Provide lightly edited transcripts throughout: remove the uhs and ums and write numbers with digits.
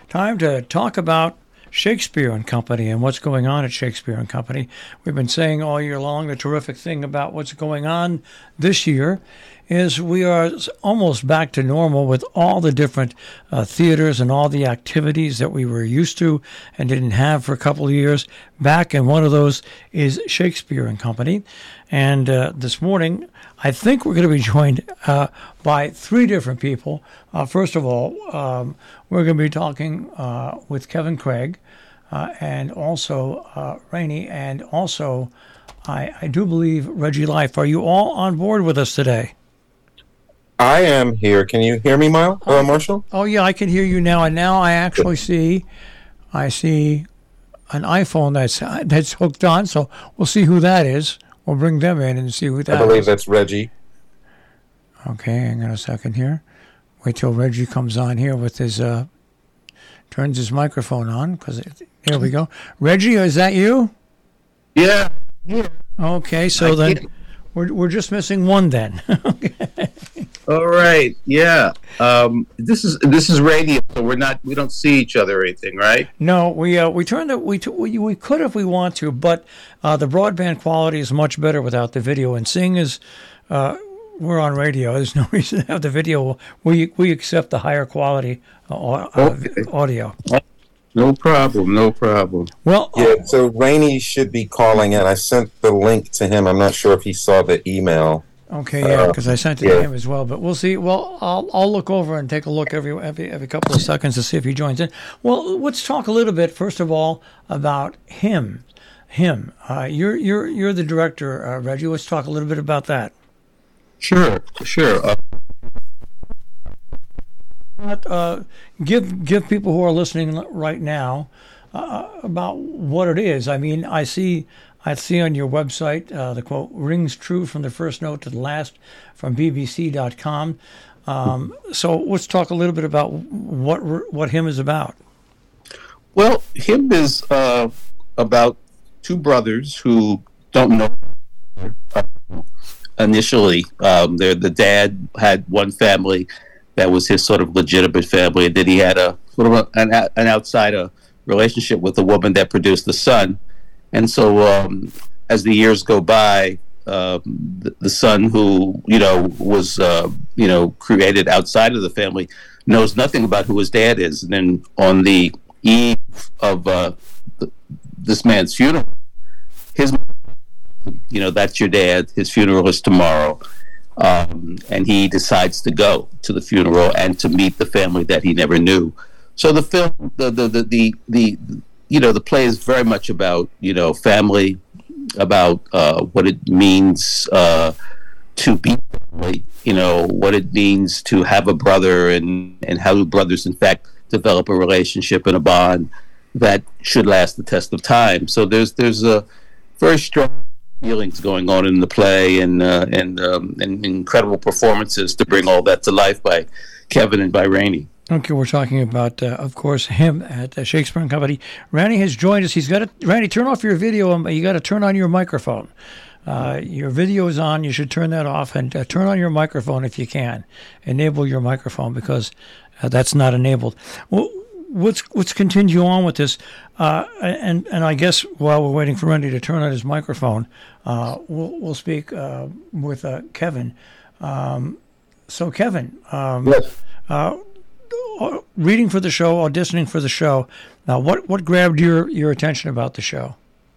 time to talk about Shakespeare and Company and what's going on at Shakespeare and Company. We've been saying all year long the terrific thing about what's going on this year is we are almost back to normal with all the different theaters and all the activities that we were used to and didn't have for a couple of years back. And one of those is Shakespeare and Company. And this morning, I think we're going to be joined by three different people. First of all, we're going to be talking with Kevin Craig and also Rainey, and also I do believe Reggie Life. Are you all on board with us today? I am here. Can you hear me, Marshall? Oh yeah, I can hear you now. And now I actually see an iPhone that's hooked on. So we'll see who that is. We'll bring them in and see who that is. I believe that's Reggie. Okay, hang on a second here. Wait till Reggie comes on here with his turns his microphone on, because here we go. Reggie, is that you? Yeah. Okay, so then we're just missing one then. Okay. All right. Yeah. This is radio, so we don't see each other or anything, right? No, we could if we want to, but the broadband quality is much better without the video. And seeing as we're on radio, there's no reason to have the video. We accept the higher quality audio. No problem. Well, yeah. So Rainey should be calling in. I sent the link to him. I'm not sure if he saw the email. Okay, yeah, because I sent it to him as well. But we'll see. Well, I'll look over and take a look every couple of seconds to see if he joins in. Well, let's talk a little bit first of all about him. You're the director, Reggie. Let's talk a little bit about that. Sure. Give people who are listening right now about what it is. I mean, I see on your website the quote rings true from the first note to the last from BBC.com. So let's talk a little bit about what him is about. Well, him is about two brothers who don't know. Initially, the dad had one family that was his sort of legitimate family, and then he had a sort of an outsider relationship with a woman that produced the son. And so, as the years go by, the son, who was created outside of the family, knows nothing about who his dad is. And then, on the eve of this man's funeral, his that's your dad. His funeral is tomorrow, and he decides to go to the funeral and to meet the family that he never knew. So the film, the play is very much about family, about what it means to be family, what it means to have a brother, and how do brothers in fact develop a relationship and a bond that should last the test of time. So there's a very strong feelings going on in the play, and incredible performances to bring all that to life by Kevin and by Rainey. Okay, we're talking about, of course, him at Shakespeare and Company. Randy has joined us. Randy, turn off your video. You got to turn on your microphone. Your video is on. You should turn that off, and turn on your microphone if you can. Enable your microphone, because that's not enabled. Well, let's continue on with this. And I guess while we're waiting for Randy to turn on his microphone, we'll speak with Kevin. So Kevin, yes. Reading for the show, auditioning for the show. Now, what grabbed your attention about the show?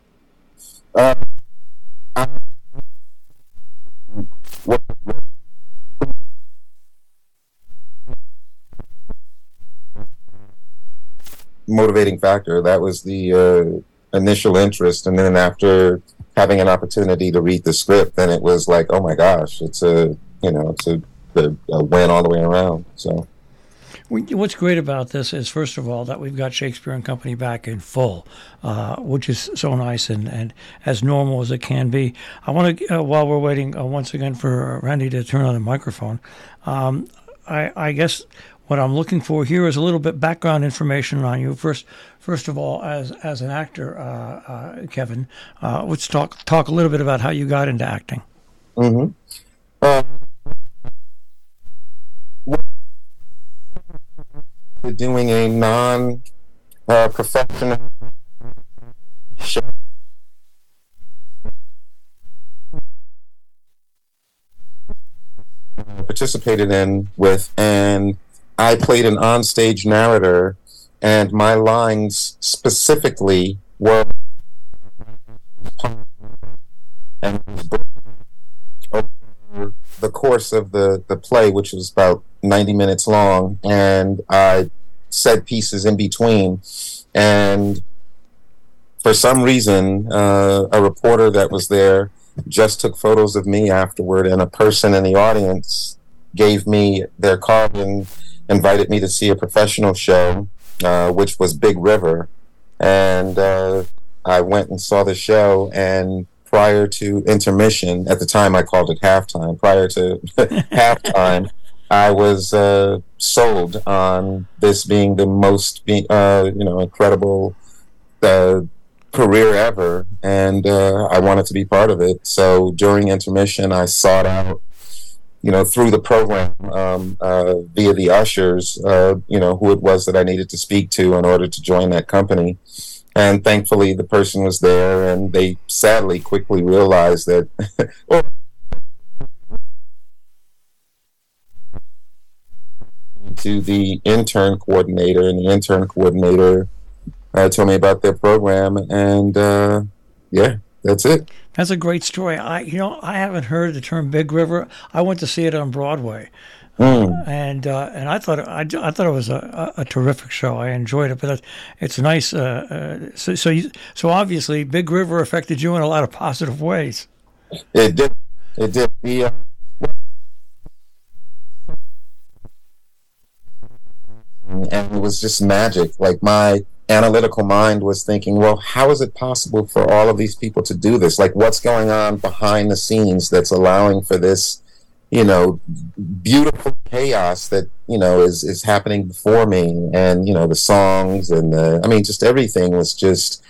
Motivating factor. That was the initial interest, and then after having an opportunity to read the script, then it was like, oh my gosh, it's a win all the way around. So. What's great about this is, first of all, that we've got Shakespeare and Company back in full, which is so nice and as normal as it can be. I want to, while we're waiting once again for Randy to turn on the microphone, I guess what I'm looking for here is a little bit background information on you. First of all, as an actor, Kevin, let's talk a little bit about how you got into acting. Mm-hmm. doing a non-professional show. Participated in with, and I played an onstage narrator, and my lines specifically were and over the course of the play, which was about 90 minutes long, and I said pieces in between. And for some reason, a reporter that was there just took photos of me afterward, and a person in the audience gave me their card and invited me to see a professional show, which was Big River. And I went and saw the show, and prior to intermission, at the time I called it halftime, prior to halftime, I was sold on this being the most incredible career ever, and I wanted to be part of it. So during intermission, I sought out, through the program, via the ushers, who it was that I needed to speak to in order to join that company. And thankfully, the person was there, and they sadly quickly realized that to the intern coordinator, and the intern coordinator told me about their program, and yeah, that's it. That's a great story. I haven't heard the term Big River. I went to see it on Broadway, and I thought it was a terrific show. I enjoyed it, but it's nice. So obviously, Big River affected you in a lot of positive ways. It did. It did. And it was just magic. Like, my analytical mind was thinking, well, how is it possible for all of these people to do this? Like, what's going on behind the scenes that's allowing for this, beautiful chaos that, is happening before me? And, the songs and just everything was just,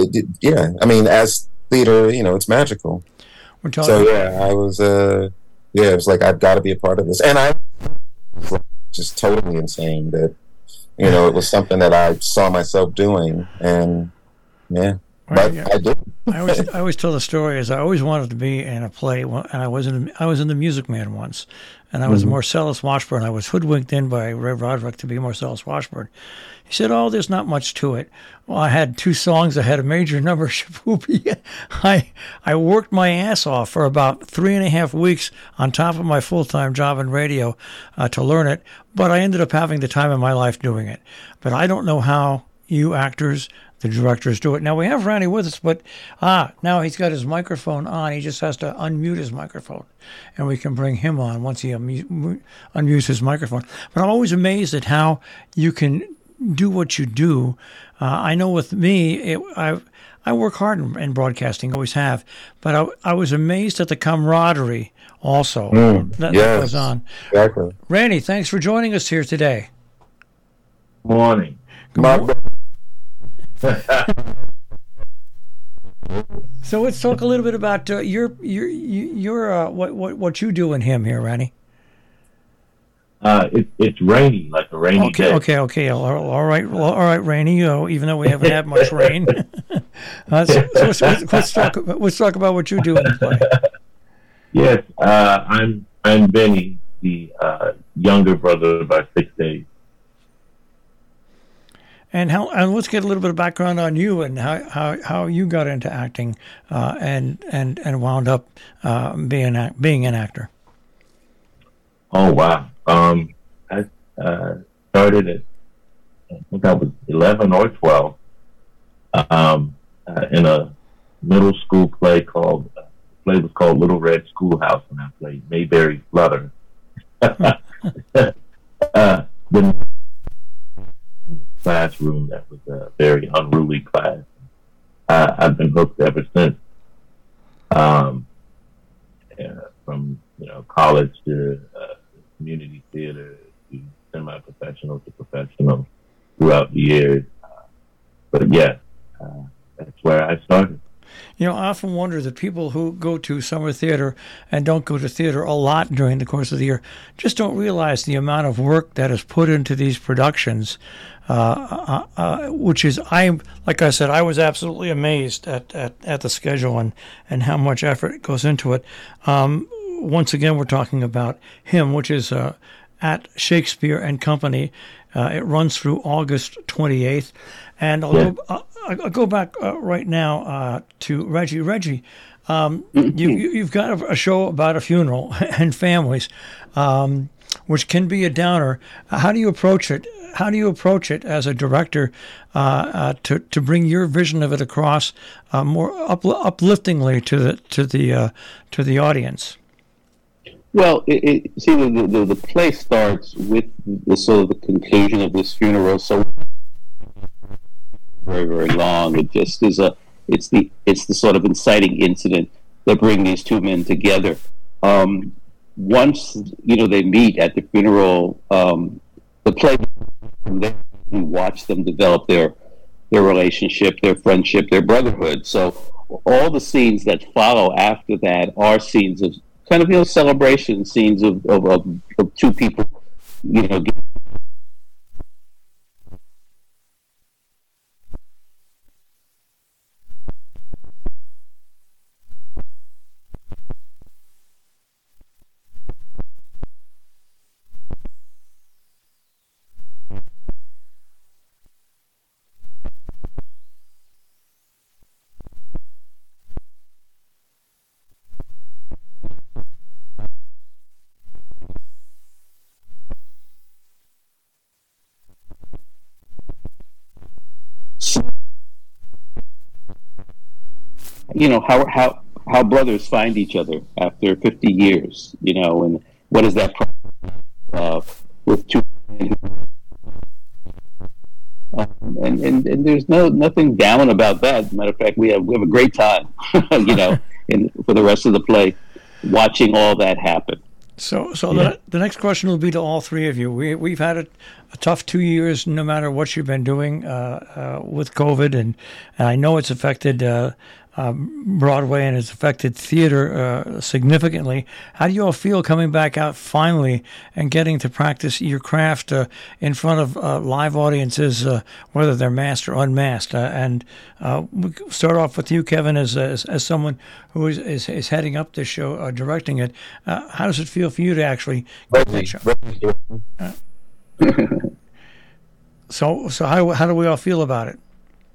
as theater, it's magical. So, yeah, I was, it was like, I've got to be a part of this. And I was just totally insane that, it was something that I saw myself doing, and I did. I always tell the story is I always wanted to be in a play, and I was in the Music Man once, and I was Marcellus Washburn. I was hoodwinked in by Ray Roderick to be Marcellus Washburn. He said, "Oh, there's not much to it." Well, I had 2 songs. I had a major number, Shaboobie. I worked my ass off for about 3.5 weeks on top of my full-time job in radio to learn it, but I ended up having the time of my life doing it. But I don't know how you actors, the directors, do it. Now, we have Randy with us, but now he's got his microphone on. He just has to unmute his microphone, and we can bring him on once he unmutes his microphone. But I'm always amazed at how you can do what you do. I know with me, I work hard in broadcasting, always have, but I was amazed at the camaraderie also that goes on. Exactly. Randy, thanks for joining us here today. Morning. So let's talk a little bit about your what you do in him here, Randy. It's rainy, like a rainy day. Okay. All right, rainy. Even though we haven't had much rain, let's talk about what you do in the play. Yes, I'm Benny, the younger brother by 6 days. And let's get a little bit of background on you and how you got into acting and wound up being an actor. Oh wow! I started at, I think I was 11 or 12 in a middle school play called Little Red Schoolhouse, and I played Mayberry Flutter. The classroom that was a very unruly class. I've been hooked ever since. From college to community theater to semi-professional to professional throughout the years. But yeah, that's where I started. I often wonder that people who go to summer theater and don't go to theater a lot during the course of the year just don't realize the amount of work that is put into these productions, which is, like I said, I was absolutely amazed at the schedule and how much effort goes into it. Once again, we're talking about him, which is at Shakespeare and Company. It runs through August 28th. And I'll go back right now to Reggie. Reggie, you've got a show about a funeral and families, which can be a downer. How do you approach it? How do you approach it as a director to bring your vision of it across more upliftingly to the audience? Well, see, the play starts with the sort of the conclusion of this funeral. So very, very long. It just is it's the sort of inciting incident that bring these two men together. Once they meet at the funeral, the play, they watch them develop their relationship, their friendship, their brotherhood. So all the scenes that follow after that are scenes of kind of celebration, scenes of two people, how brothers find each other after 50 years, and what is that with two men and there's nothing down about that. Matter of fact, we have a great time, for the rest of the play, watching all that happen. So the next question will be to all three of you. We've had a tough 2 years, no matter what you've been doing with COVID, and I know it's affected Broadway and it's affected theater significantly. How do you all feel coming back out finally and getting to practice your craft in front of live audiences, whether they're masked or unmasked? And we start off with you, Kevin, as someone who is heading up this show, directing it. How does it feel for you to actually get that show? So how do we all feel about it?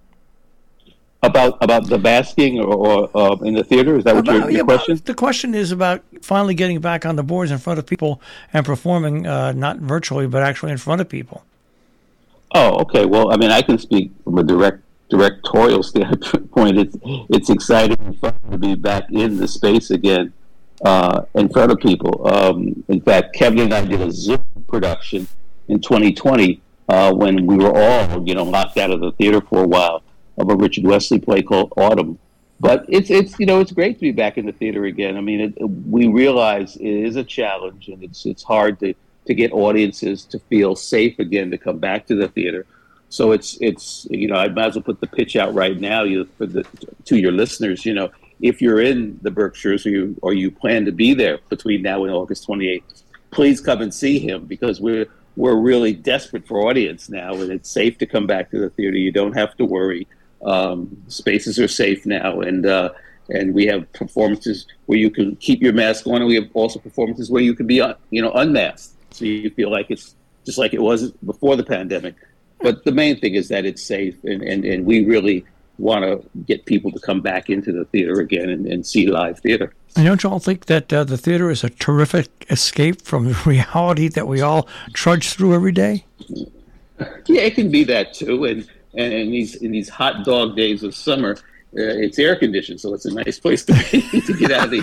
About the basking or in the theater? Is that what your question? The question is about finally getting back on the boards in front of people and performing, not virtually, but actually in front of people. Oh, okay. Well, I mean, I can speak from a directorial standpoint. It's exciting and fun to be back in the space again, in front of people. In fact, Kevin and I did a Zoom production in 2020 when we were all, locked out of the theater for a while, of a Richard Wesley play called Autumn. But it's great to be back in the theater again. I mean, we realize it is a challenge, and it's hard to get audiences to feel safe again to come back to the theater. So it's I might as well put the pitch out right now to your listeners. If you're in the Berkshires or you plan to be there between now and August 28th, please come and see him, because we're really desperate for audience now, and it's safe to come back to the theater. You don't have to worry. Spaces are safe now, and we have performances where you can keep your mask on, and we have also performances where you can be unmasked, so you feel like it's just like it was before the pandemic. But the main thing is that it's safe, and we really want to get people to come back into the theater again and see live theater. And don't you all think that the theater is a terrific escape from the reality that we all trudge through every day? Yeah, it can be that too, and in these hot dog days of summer, it's air conditioned, so it's a nice place to be to get out of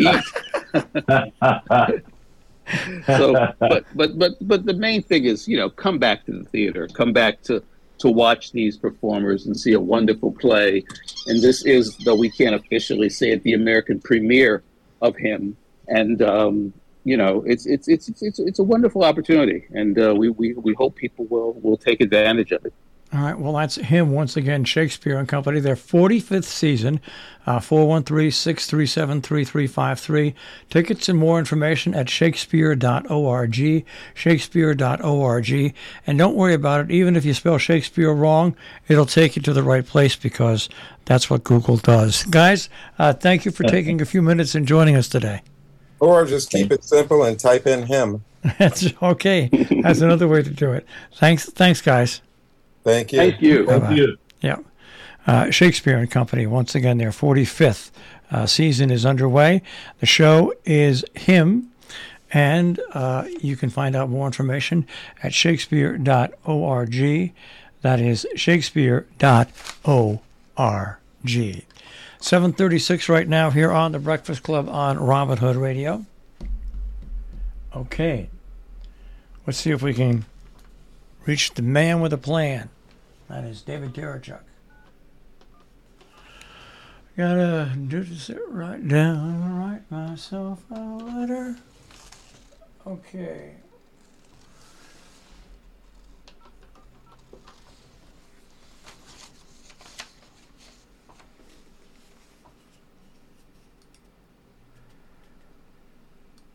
the heat. So, but the main thing is, come back to the theater, come back to watch these performers and see a wonderful play. And this is, though we can't officially say it, the American premiere of him. And it's a wonderful opportunity, and we hope people will take advantage of it. All right, well, that's him once again, Shakespeare and Company, their 45th season, 413-637-3353. Tickets and more information at shakespeare.org, shakespeare.org. And don't worry about it, even if you spell Shakespeare wrong, it'll take you to the right place because that's what Google does. Guys, thank you for taking a few minutes and joining us today. Or just keep it simple and type in him. That's okay. That's another way to do it. Thanks, guys. Thank you. Thank you. Bye-bye. Thank you. Yeah. Shakespeare and Company, once again, their 45th season is underway. The show is him, and you can find out more information at shakespeare.org. That is shakespeare.org. 7:36 right now here on The Breakfast Club on Robin Hood Radio. Okay. Let's see if we can reach the man with a plan. That is David Darachuk. Gotta do to sit right down, write myself a letter. Okay.